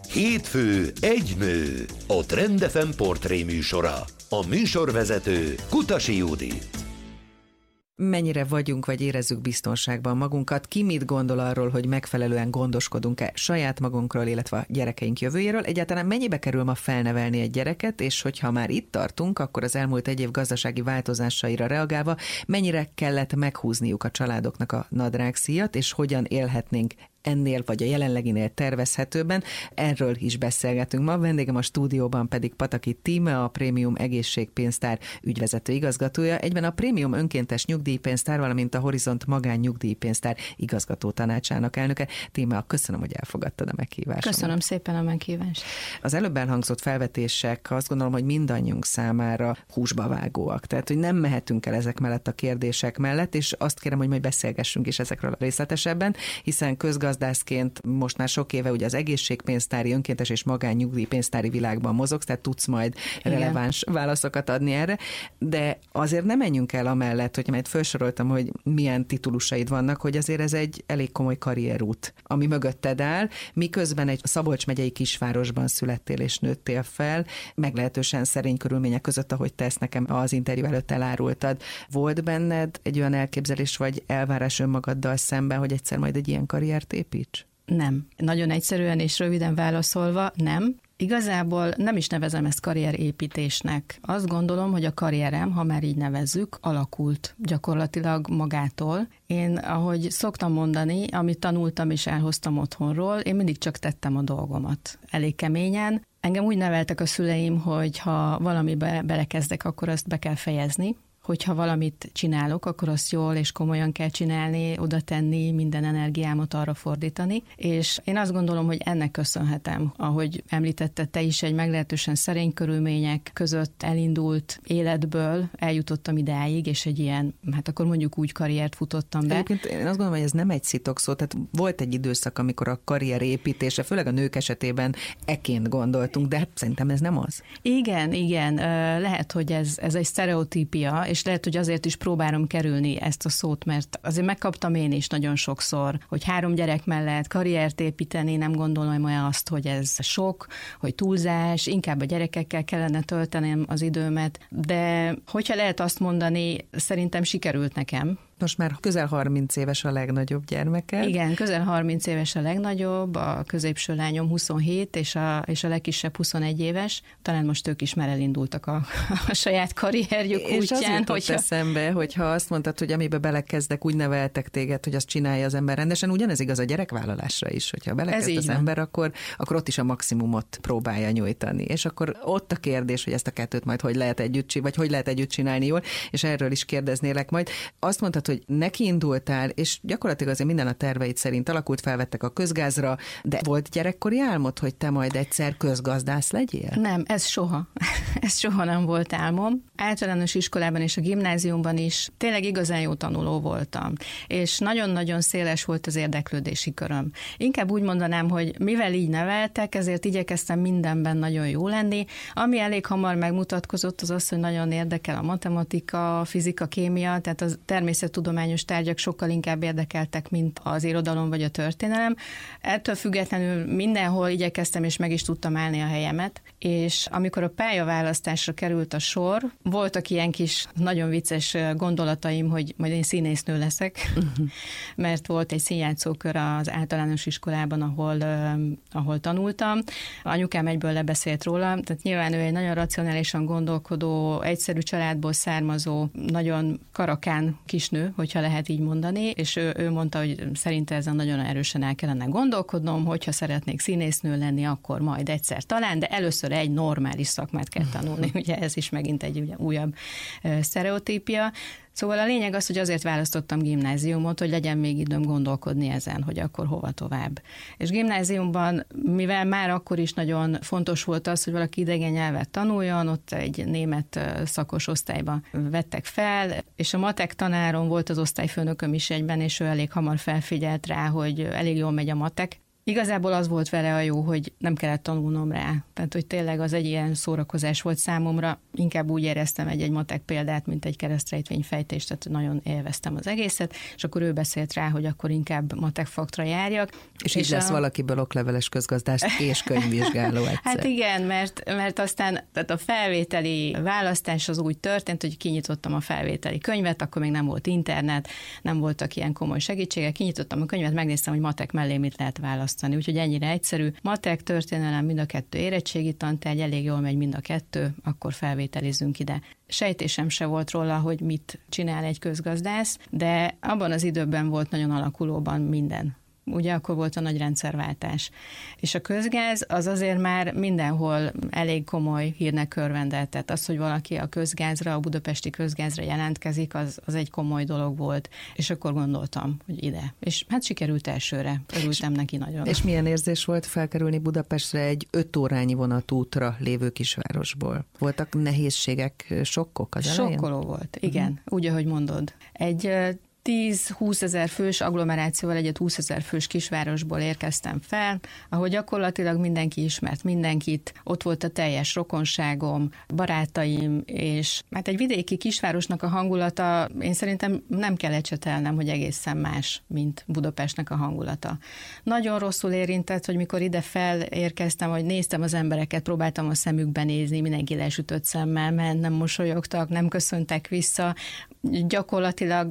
Hétfő egy nő, a Trend FM portré műsora. A műsorvezető Kutasi Judit. Mennyire vagyunk vagy érezzük biztonságban magunkat, ki mit gondol arról, hogy megfelelően gondoskodunk-e saját magunkról, illetve a gyerekeink jövőjéről, egyáltalán mennyibe kerül ma felnevelni egy gyereket, és hogyha már itt tartunk, akkor az elmúlt egy év gazdasági változásaira reagálva mennyire kellett meghúzniuk a családoknak a nadrágszíjat, és hogyan élhetnénk ennél vagy a jelenleginél tervezhetőben. Erről is beszélgetünk ma. Vendégem a stúdióban pedig Pataki Tíme, a Prémium Egészségpénztár ügyvezető igazgatója, egyben a Prémium Önkéntes Nyugdíjpénztár, valamint a Horizont Magán Nyugdíjpénztár igazgató tanácsának elnöke. Tíme, köszönöm, hogy elfogadtad a meghívást. Köszönöm szépen a meghívást. Az előbb elhangzott felvetések azt gondolom, hogy mindannyiunk számára húsba vágóak. Tehát, hogy nem mehetünk el ezek mellett a kérdések mellett, és azt kérem, hogy majd beszélgessünk is ezekről részletesebben, hiszen közgazdászként most már sok éve ugye az egészségpénztári, önkéntes és magánnyugdíjpénztári világban mozogsz, tehát tudsz majd releváns válaszokat adni erre, de azért nem menjünk el amellett, hogy majd felsoroltam, hogy milyen titulusaid vannak, hogy azért ez egy elég komoly karrierút, ami mögötted áll, miközben egy Szabolcs megyei kisvárosban születtél és nőttél fel, meglehetősen szerény körülmények között, ahogy te ezt nekem az interjú előtt elárultad. Volt benned egy olyan elképzelés vagy elvárás önmagaddal szemben, hogy egyszer majd egy ilyen karriert építs? Nem. Nagyon egyszerűen és röviden válaszolva, nem. Igazából nem is nevezem ezt karrierépítésnek. Azt gondolom, hogy a karrierem, ha már így nevezzük, alakult gyakorlatilag magától. Én, ahogy szoktam mondani, amit tanultam és elhoztam otthonról, én mindig csak tettem a dolgomat. Elég keményen. Engem úgy neveltek a szüleim, hogy ha valamibe belekezdek, akkor azt be kell fejezni. Hogyha valamit csinálok, akkor azt jól és komolyan kell csinálni, oda tenni, minden energiámat arra fordítani, és én azt gondolom, hogy ennek köszönhetem, ahogy említetted te is, egy meglehetősen szerény körülmények között elindult életből eljutottam idáig, és egy ilyen, hát akkor mondjuk úgy karriert futottam be. Egyébként én azt gondolom, hogy ez nem egy szitokszó, tehát volt egy időszak, amikor a karrier építése, főleg a nők esetében eként gondoltunk, de hát szerintem ez nem az. Igen, lehet, hogy ez egy sztereotípia, és lehet, hogy azért is próbálom kerülni ezt a szót, mert azért megkaptam én is nagyon sokszor, hogy 3 gyerek mellett karriert építeni, nem gondolom olyan azt, hogy ez sok, hogy túlzás, inkább a gyerekekkel kellene töltenem az időmet, de hogyha lehet azt mondani, szerintem sikerült nekem. Most már közel 30 éves a legnagyobb gyermeke. Igen, közel 30 éves a legnagyobb, a középső lányom 27, és a legkisebb 21 éves. Talán most ők is már elindultak a saját karrierjük útján. És az jutott eszembe, hogyha azt mondtad, hogy amiben belekezdek, úgy neveltek téged, hogy azt csinálja az ember rendesen, ugyanez igaz a gyerekvállalásra is, hogyha belekezd az ember, akkor ott is a maximumot próbálja nyújtani. És akkor ott a kérdés, hogy ezt a kettőt majd hogy lehet együtt csinálni jól, és erről is kérdeznélek majd. Azt mondtad, hogy nekiindultál, és gyakorlatilag azért minden a terveid szerint alakult, felvettek a közgázra, de volt gyerekkori álmod, hogy te majd egyszer közgazdász legyél? Nem, ez soha nem volt álmom. Általános iskolában és a gimnáziumban is tényleg igazán jó tanuló voltam, és nagyon-nagyon széles volt az érdeklődési köröm. Inkább úgy mondanám, hogy mivel így neveltek, ezért igyekeztem mindenben nagyon jó lenni. Ami elég hamar megmutatkozott, az az, hogy nagyon érdekel a matematika, a fizika, kémia, tehát a természettudományos tárgyak sokkal inkább érdekeltek, mint az irodalom vagy a történelem. Ettől függetlenül mindenhol igyekeztem, és meg is tudtam állni a helyemet, és amikor a pályaválasztásra került a sor, voltak ilyen kis nagyon vicces gondolataim, hogy majd én színésznő leszek, mert volt egy színjátszókör az általános iskolában, ahol tanultam. Anyukám egyből lebeszélt róla, tehát nyilván ő egy nagyon racionálisan gondolkodó, egyszerű családból származó, nagyon karakán kisnő, hogyha lehet így mondani, és ő mondta, hogy szerinte ezen nagyon erősen el kellene gondolkodnom, hogyha szeretnék színésznő lenni, akkor majd egyszer talán, de először egy normális szakmát kell tanulni. Ugye ez is megint egy újabb sztereotípia. Szóval a lényeg az, hogy azért választottam gimnáziumot, hogy legyen még időm gondolkodni ezen, hogy akkor hova tovább. És gimnáziumban, mivel már akkor is nagyon fontos volt az, hogy valaki idegen nyelvet tanuljon, ott egy német szakos osztályba vettek fel, és a matek tanárom volt az osztályfőnököm is egyben, és ő elég hamar felfigyelt rá, hogy elég jól megy a matek. Igazából az volt vele a jó, hogy nem kellett tanulnom rá. Tehát, hogy tényleg az egy ilyen szórakozás volt számomra. Inkább úgy éreztem egy matek példát, mint egy keresztrejtvényfejtést, tehát nagyon élveztem az egészet, és akkor ő beszélt rá, hogy akkor inkább matek faktra járjak. És így lesz valakiből okleveles közgazdász és könyvvizsgáló egyszer. Hát igen, mert aztán tehát a felvételi választás az úgy történt, hogy kinyitottam a felvételi könyvet, akkor még nem volt internet, nem voltak ilyen komoly segítségek, kinyitottam a könyvet, megnéztem, hogy matek mellé mit lehet választani. Úgyhogy ennyire egyszerű. Matek, történelem, mind a kettő érettségi tantárgy, elég jól megy mind a kettő, akkor felvételizünk ide. Sejtésem se volt róla, hogy mit csinál egy közgazdász, de abban az időben volt nagyon alakulóban minden. Ugye akkor volt a nagy rendszerváltás. És a közgáz az azért már mindenhol elég komoly hírnek örvendett. Tehát az, hogy valaki a közgázra, a budapesti közgázra jelentkezik, az egy komoly dolog volt. És akkor gondoltam, hogy ide. És hát sikerült elsőre. Örültem neki nagyon. És milyen érzés volt felkerülni Budapestre egy 5 órányi vonatútra lévő kisvárosból? Voltak nehézségek, sokkok az elején? Sokkoló volt, igen. Úgy, ahogy mondod. Egy 10-20 ezer fős agglomerációval egy 20 ezer fős kisvárosból érkeztem fel, ahol gyakorlatilag mindenki ismert mindenkit, ott volt a teljes rokonságom, barátaim, és hát egy vidéki kisvárosnak a hangulata, én szerintem nem kell ecsetelnem, hogy egészen más, mint Budapestnek a hangulata. Nagyon rosszul érintett, hogy mikor ide felérkeztem, hogy néztem az embereket, próbáltam a szemükbe nézni, mindenki lesütött szemmel ment, nem mosolyogtak, nem köszöntek vissza, gyakorlatilag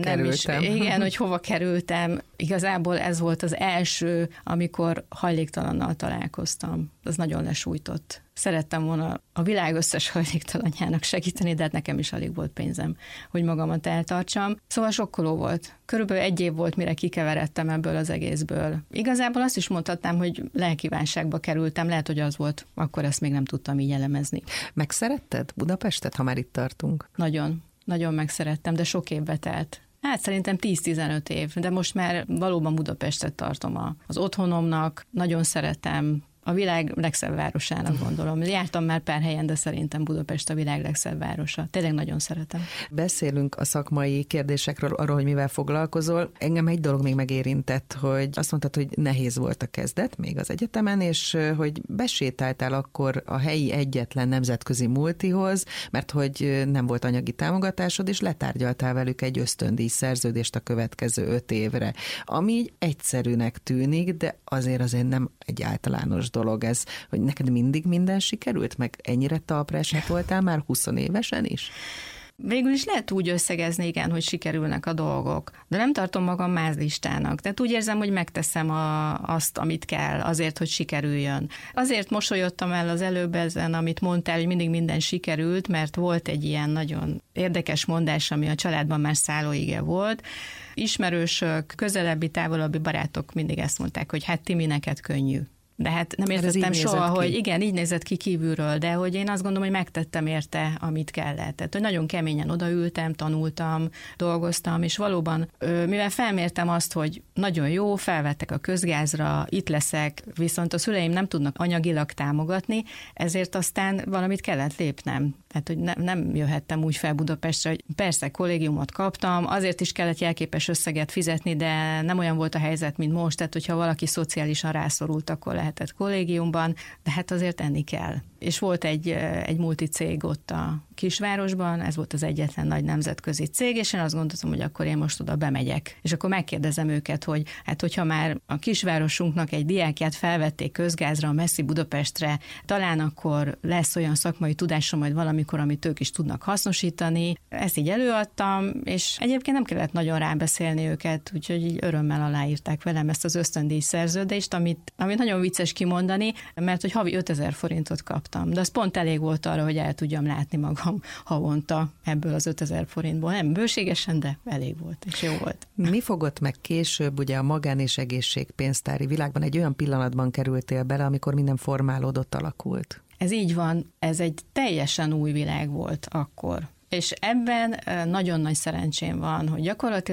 igen, hogy hova kerültem. Igazából ez volt az első, amikor hajléktalannal találkoztam. Az nagyon lesújtott. Szerettem volna a világ összes hajléktalanjának segíteni, de hát nekem is alig volt pénzem, hogy magamat eltartsam. Szóval sokkoló volt. Körülbelül 1 év volt, mire kikeveredtem ebből az egészből. Igazából azt is mondhatnám, hogy lelkiválságba kerültem, lehet, hogy az volt, akkor ezt még nem tudtam így elemezni. Megszeretted Budapestet, ha már itt tartunk? Nagyon megszerettem, de sok évbe telt. Hát szerintem 10-15 év, de most már valóban Budapestet tartom az otthonomnak, nagyon szeretem, a világ legszebb városának gondolom. Jártam már pár helyen, de szerintem Budapest a világ legszebb városa. Tényleg nagyon szeretem. Beszélünk a szakmai kérdésekről, arról, hogy mivel foglalkozol. Engem egy dolog még megérintett, hogy azt mondtad, hogy nehéz volt a kezdet még az egyetemen, és hogy besétáltál akkor a helyi egyetlen nemzetközi multihoz, mert hogy nem volt anyagi támogatásod, és letárgyaltál velük egy ösztöndíj szerződést a következő 5 évre. Ami így egyszerűnek tűnik, de azért nem egy általános dolog ez, hogy neked mindig minden sikerült, meg ennyire talpra esett voltál már 20 évesen is? Végül is lehet úgy összegezni, igen, hogy sikerülnek a dolgok, de nem tartom magam mázlistának. Tehát úgy érzem, hogy megteszem azt, amit kell, azért, hogy sikerüljön. Azért mosolyodtam el az előbb ezen, amit mondtál, hogy mindig minden sikerült, mert volt egy ilyen nagyon érdekes mondás, ami a családban már szállóige volt. Ismerősök, közelebbi, távolabbi barátok mindig ezt mondták, hogy hát Timi, neked könnyű. De hát nem értettem soha, hogy igen, így nézett ki kívülről, de hogy én azt gondolom, hogy megtettem érte, amit kellett. Tehát, hogy nagyon keményen odaültem, tanultam, dolgoztam, és valóban, mivel felmértem azt, hogy nagyon jó, felvettek a közgázra, itt leszek, viszont a szüleim nem tudnak anyagilag támogatni, ezért aztán valamit kellett lépnem. Tehát, hogy nem jöhettem úgy fel Budapestre, hogy persze kollégiumot kaptam, azért is kellett jelképes összeget fizetni, de nem olyan volt a helyzet, mint most, tehát hogyha valaki szociálisan rászorult, akkor lehetett kollégiumban, de hát azért enni kell. És volt egy multicég ott a kisvárosban, ez volt az egyetlen nagy nemzetközi cég, és én azt gondoltam, hogy akkor én most oda bemegyek. És akkor megkérdezem őket, hogy hát hogyha már a kisvárosunknak egy diákját felvették közgázra, a messzi Budapestre, talán akkor lesz olyan szakmai tudásom majd valamikor, amit ők is tudnak hasznosítani. Ezt így előadtam, és egyébként nem kellett nagyon rábeszélni őket, úgyhogy így örömmel aláírták velem ezt az ösztöndíj szerződést, amit nagyon vicces kimondani, mert hogy havi 5000 forintot kaptam. De az pont elég volt arra, hogy el tudjam látni magam havonta ebből az 5000 forintból. Nem bőségesen, de elég volt, és jó volt. Mi fogott meg később, ugye a magán- és egészségpénztári világban egy olyan pillanatban kerültél bele, amikor minden formálódott, alakult? Ez így van, ez egy teljesen új világ volt akkor. És ebben nagyon nagy szerencsém van, hogy gyakorlatilag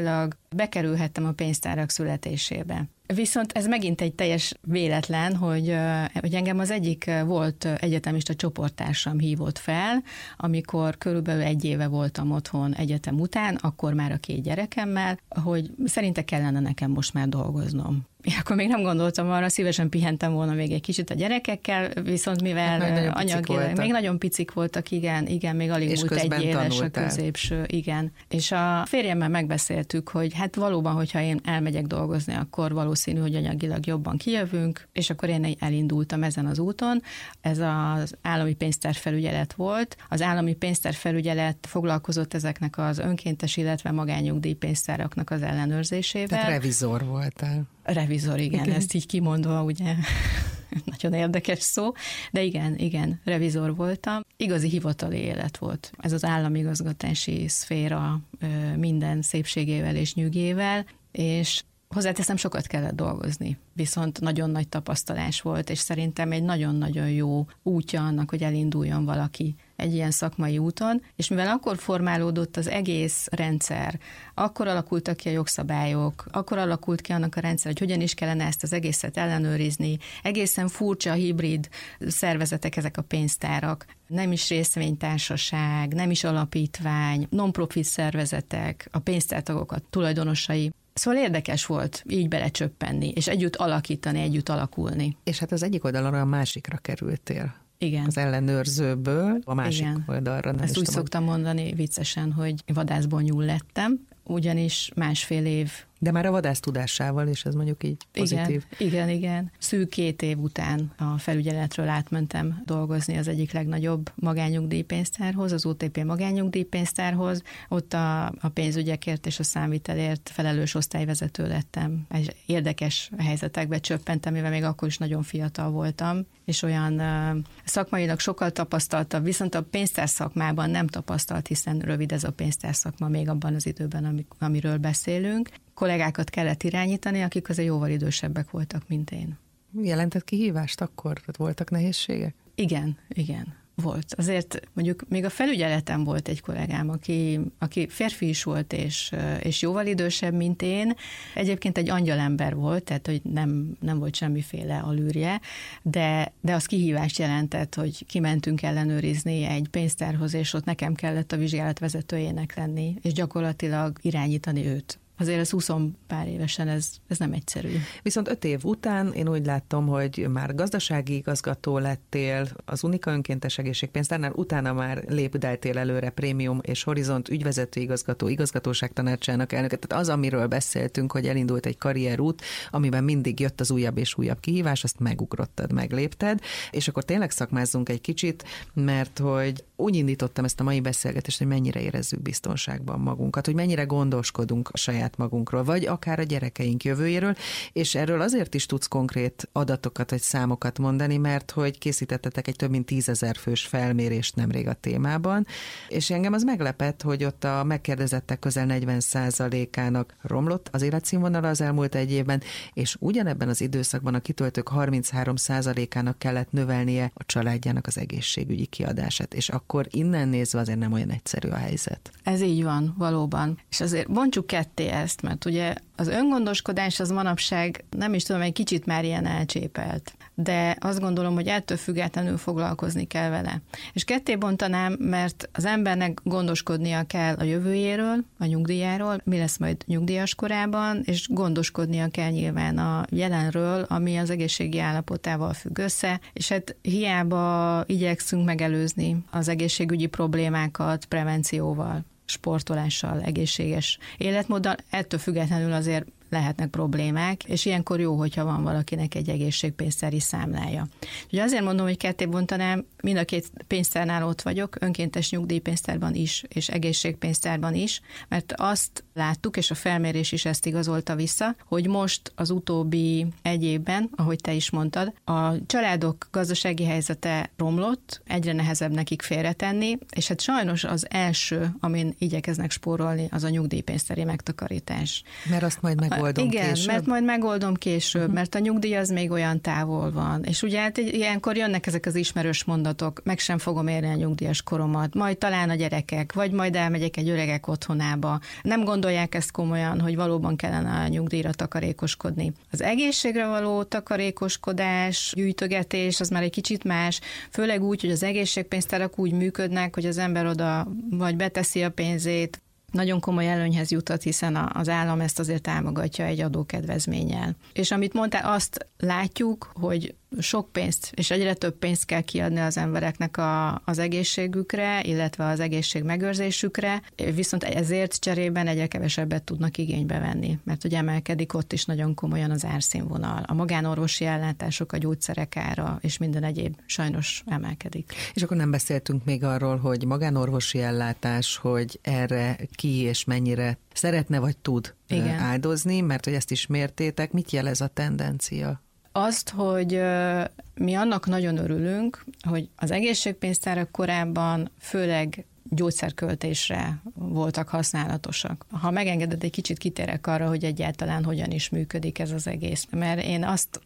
bekerülhettem a pénztárak születésébe. Viszont ez megint egy teljes véletlen, hogy engem az egyik volt egyetemista csoporttársam hívott fel, amikor körülbelül 1 éve voltam otthon egyetem után, akkor már a 2 gyerekemmel, hogy szerinte kellene nekem most már dolgoznom. Én akkor még nem gondoltam arra, szívesen pihentem volna még egy kicsit a gyerekekkel, viszont mivel anyagilag még nagyon picik voltak, igen, még alig múlt 1 éves a középső, igen. És a férjemmel megbeszéltük, hogy hát valóban, hogyha én elmegyek dolgozni, akkor valószínű, hogy anyagilag jobban kijövünk, és akkor én elindultam ezen az úton. Ez az állami pénztárfelügyelet volt. Az állami pénztárfelügyelet foglalkozott ezeknek az önkéntes, illetve magánnyugdíjpénztáraknak az ellenőrzésével. Tehát revizor voltál. Revizor, igen, ezt így kimondva, ugye, nagyon érdekes szó, de igen, revizor voltam. Igazi hivatali élet volt. Ez az államigazgatási szféra minden szépségével és nyűgével, és hozzáteszem, sokat kellett dolgozni, viszont nagyon nagy tapasztalás volt, és szerintem egy nagyon-nagyon jó útja annak, hogy elinduljon valaki egy ilyen szakmai úton, és mivel akkor formálódott az egész rendszer, akkor alakultak ki a jogszabályok, akkor alakult ki annak a rendszer, hogy hogyan is kellene ezt az egészet ellenőrizni, egészen furcsa hibrid szervezetek ezek a pénztárak, nem is részvénytársaság, nem is alapítvány, non-profit szervezetek, a pénztártagokat tulajdonosai. Szóval érdekes volt így belecsöppenni, és együtt alakítani, együtt alakulni. És hát az egyik oldalra a másikra kerültél. Igen. Az ellenőrzőből a másik oldalra. Ezt úgy szoktam mondani viccesen, hogy vadászból nyúl lettem, ugyanis 1,5 év. De már a vadász tudásával, és ez mondjuk így pozitív. Igen. Szűk 2 év után a felügyeletről átmentem dolgozni az egyik legnagyobb magánnyugdíjpénztárhoz, az OTP magánnyugdíjpénztárhoz. Ott a pénzügyekért és a számvitelért felelős osztályvezető lettem. Érdekes helyzetekbe csöppentem, mivel még akkor is nagyon fiatal voltam, és olyan szakmailag sokkal tapasztaltabb, viszont a pénztárszakmában nem tapasztalt, hiszen rövid ez a pénztárszakma még abban az időben, amiről beszélünk. Kollégákat kellett irányítani, akik azért jóval idősebbek voltak, mint én. Jelentett kihívást akkor? Tehát voltak nehézségek? Igen. Volt. Azért mondjuk még a felügyeleten volt egy kollégám, aki férfi is volt, és jóval idősebb, mint én. Egyébként egy angyalember volt, tehát hogy nem volt semmiféle alűrje, de az kihívást jelentett, hogy kimentünk ellenőrizni egy pénztárhoz, és ott nekem kellett a vizsgálatvezetőjének lenni, és gyakorlatilag irányítani őt. Azért ez 20 pár évesen ez nem egyszerű. Viszont 5 év után én úgy látom, hogy már gazdasági igazgató lettél az Unika Önkéntes Egészségpénztárnál, utána már lépdeltél előre Prémium és Horizont ügyvezető igazgató, igazgatóság tanácsának elnöke. Tehát az, amiről beszéltünk, hogy elindult egy karrierút, amiben mindig jött az újabb és újabb kihívás, azt megugrottad, meglépted, és akkor tényleg szakmázzunk egy kicsit, mert hogy úgy indítottam ezt a mai beszélgetést, hogy mennyire érezzük biztonságban magunkat, hogy mennyire gondoskodunk a saját magunkról, vagy akár a gyerekeink jövőjéről, és erről azért is tudsz konkrét adatokat vagy számokat mondani, mert hogy készítettetek egy több mint 10 000 fős felmérést nemrég a témában, és engem az meglepett, hogy ott a megkérdezettek közel 40%-ának romlott az életszínvonala az elmúlt 1 évben, és ugyanebben az időszakban a kitöltők 33%-ának kellett növelnie a családjának az egészségügyi kiadását, és akkor innen nézve azért nem olyan egyszerű a helyzet. Ez így van, valóban. És azért bontsuk ketté ezt, mert ugye az öngondoskodás az manapság, nem is tudom, egy kicsit már ilyen elcsépelt, de azt gondolom, hogy ettől függetlenül foglalkozni kell vele. És ketté bontanám, mert az embernek gondoskodnia kell a jövőjéről, a nyugdíjáról, mi lesz majd nyugdíjas korában, és gondoskodnia kell nyilván a jelenről, ami az egészségi állapotával függ össze, és hát hiába igyekszünk megelőzni az egészségügyi problémákat prevencióval, sportolással, egészséges életmóddal, ettől függetlenül azért lehetnek problémák, és ilyenkor jó, hogyha van valakinek egy egészségpénztári számlája. Ugye azért mondom, hogy ketté bontanám, mind a 2 pénztárnál ott vagyok, önkéntes nyugdíjpénztárban is, és egészségpénztárban is, mert azt láttuk, és a felmérés is ezt igazolta vissza, hogy most az utóbbi 1 évben, ahogy te is mondtad, a családok gazdasági helyzete romlott, egyre nehezebb nekik félretenni, és hát sajnos az első, amin igyekeznek spórolni, az a nyugdíjpénztári megtakarítás. Mert azt majd megoldom igen, később. mert majd megoldom később, mert a nyugdíj az még olyan távol van. És ugye hát ilyenkor jönnek ezek az ismerős mondatok, meg sem fogom érni a nyugdíjas koromat, majd talán a gyerekek, vagy majd elmegyek egy öregek otthonába. Nem gondolják ezt komolyan, hogy valóban kellene a nyugdíjra takarékoskodni. Az egészségre való takarékoskodás, gyűjtögetés, az már egy kicsit más, főleg úgy, hogy az egészségpénztárak úgy működnek, hogy az ember oda vagy beteszi a pénzét, nagyon komoly előnyhez jutat, hiszen az állam ezt azért támogatja egy adókedvezménnyel. És amit mondtál, azt látjuk, hogy sok pénzt, és egyre több pénzt kell kiadni az embereknek az egészségükre, illetve az egészség megőrzésükre, viszont ezért cserében egyre kevesebbet tudnak igénybe venni, mert ugye emelkedik ott is nagyon komolyan az árszínvonal. A magánorvosi ellátások, a gyógyszerek ára, és minden egyéb sajnos emelkedik. És akkor nem beszéltünk még arról, hogy magánorvosi ellátás, hogy erre ki és mennyire szeretne vagy tud áldozni, mert hogy ezt is mértétek. Mit jelez a tendencia? Azt, hogy mi annak nagyon örülünk, hogy az egészségpénztárak korábban főleg gyógyszerköltésre voltak használatosak. Ha megengeded, egy kicsit kitérek arra, hogy egyáltalán hogyan is működik ez az egész. Mert én azt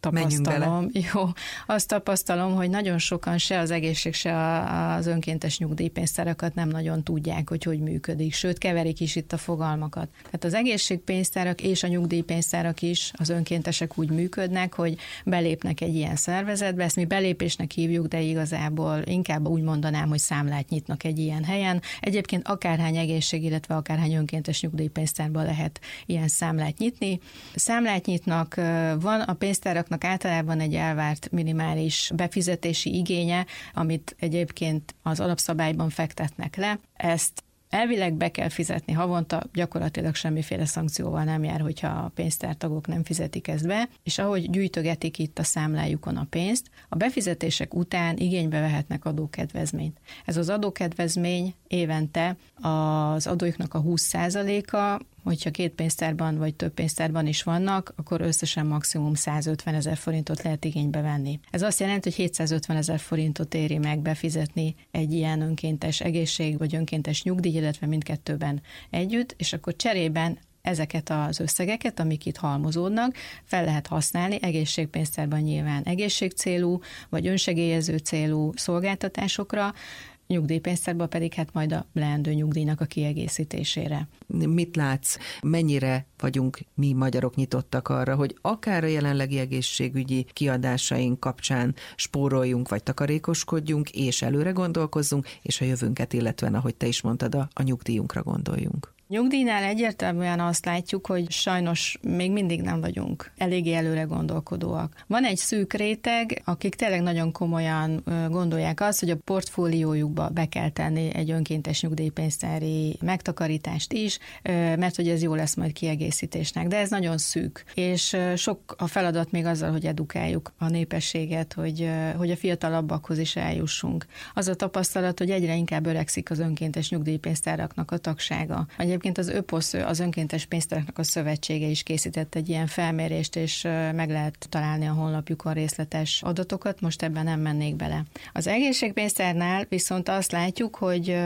tapasztalom, hogy nagyon sokan se az egészség, se az önkéntes nyugdíjpénztárakat nem nagyon tudják, hogy működik. Sőt, keverik is itt a fogalmakat. Tehát az egészségpénztárak és a nyugdíjpénztárak is, az önkéntesek úgy működnek, hogy belépnek egy ilyen szervezetbe, ezt mi belépésnek hívjuk, de igazából inkább úgy mondanám, hogy számlát nyitnak egy ilyen helyen. Egyébként akárhány egészség, illetve akárhány önkéntes nyugdíjpénztárban lehet ilyen számlát nyitni. Számlát nyitnak, van a pénztáraknak általában egy elvárt minimális befizetési igénye, amit egyébként az alapszabályban fektetnek le. Ezt elvileg be kell fizetni havonta, gyakorlatilag semmiféle szankcióval nem jár, hogyha a pénztártagok nem fizetik ezt be, és ahogy gyűjtögetik itt a számlájukon a pénzt, a befizetések után igénybe vehetnek adókedvezményt. Ez az adókedvezmény évente az adóiknak a 20%-a, hogyha 2 pénztárban vagy több pénztárban is vannak, akkor összesen maximum 150 000 forintot lehet igénybe venni. Ez azt jelenti, hogy 750 000 forintot éri meg befizetni egy ilyen önkéntes egészség vagy önkéntes nyugdíj, illetve mindkettőben együtt, és akkor cserében ezeket az összegeket, amik itt halmozódnak, fel lehet használni egészségpénztárban nyilván egészségcélú vagy önsegélyező célú szolgáltatásokra, nyugdíjpénztárban pedig hát majd a leendő nyugdíjnak a kiegészítésére. Mit látsz? Mennyire vagyunk mi magyarok nyitottak arra, hogy akár a jelenlegi egészségügyi kiadásaink kapcsán spóroljunk, vagy takarékoskodjunk, és előre gondolkozzunk, és a jövőnket, illetve, ahogy te is mondtad, a nyugdíjunkra gondoljunk? Nyugdíjnál egyértelműen azt látjuk, hogy sajnos még mindig nem vagyunk eléggé előre gondolkodóak. Van egy szűk réteg, akik tényleg nagyon komolyan gondolják azt, hogy a portfóliójukba be kell tenni egy önkéntes nyugdíjpénztári megtakarítást is, mert hogy ez jó lesz majd kiegészítésnek, de ez nagyon szűk. És sok a feladat még azzal, hogy edukáljuk a népességet, hogy a fiatalabbakhoz is eljussunk. Az a tapasztalat, hogy egyre inkább öregszik az önkéntes nyugdíjpénztáraknak a tagsága. Egyébként az ÖPOSZ, az önkéntes pénztáraknak a szövetsége is készített egy ilyen felmérést, és meg lehet találni a honlapjukon részletes adatokat, most ebben nem mennék bele. Az egészségpénztárnál viszont azt látjuk, hogy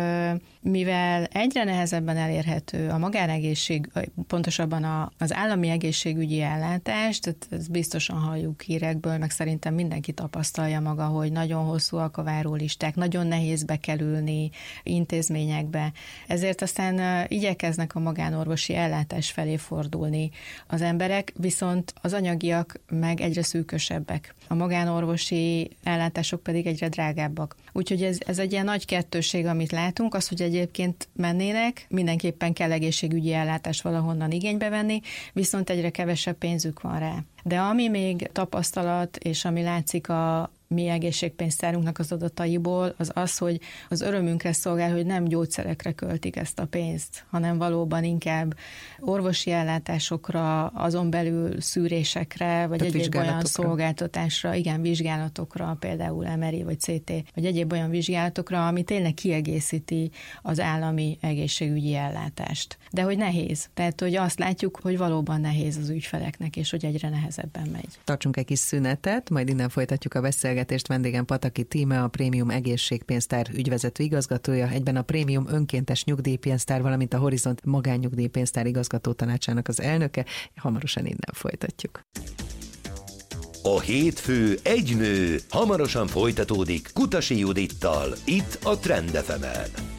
mivel egyre nehezebben elérhető a magánegészség, pontosabban az állami egészségügyi ellátás, tehát ezt biztosan halljuk hírekből, meg szerintem mindenki tapasztalja maga, hogy nagyon hosszúak a várólisták, nagyon nehéz bekerülni intézményekbe. Ezért aztán igyekeznek a magánorvosi ellátás felé fordulni az emberek, viszont az anyagiak meg egyre szűkösebbek. A magánorvosi ellátások pedig egyre drágábbak. Úgyhogy ez egy ilyen nagy kettősség, amit látunk, az, hogy egyébként mennének, mindenképpen kell egészségügyi ellátást valahonnan igénybe venni, viszont egyre kevesebb pénzük van rá. De ami még tapasztalat, és ami látszik a mi egészségpénztárunknak az adataiból, az az, hogy az örömünkre szolgál, hogy nem gyógyszerekre költik ezt a pénzt, hanem valóban inkább orvosi ellátásokra, azon belül szűrésekre, vagy egyéb olyan szolgáltatásra, igen, vizsgálatokra, például MRI vagy CT, vagy egyéb olyan vizsgálatokra, ami tényleg kiegészíti az állami egészségügyi ellátást. De hogy nehéz. Tehát, hogy azt látjuk, hogy valóban nehéz az ügyfeleknek, és hogy egyre nehezebben megy. Tartsunk egy kis szünetet, majd innen folytatjuk a beszélgetést beszélgetést. Vendégem Pataki Tíme, a Prémium Egészségpénztár ügyvezető igazgatója, egyben a Prémium Önkéntes Nyugdíjpénztár, valamint a Horizont Magánnyugdíjpénztár igazgató tanácsának az elnöke. Hamarosan innen folytatjuk. A hétfő egy nő hamarosan folytatódik Kutasi Judittal, itt a Trend FM-en.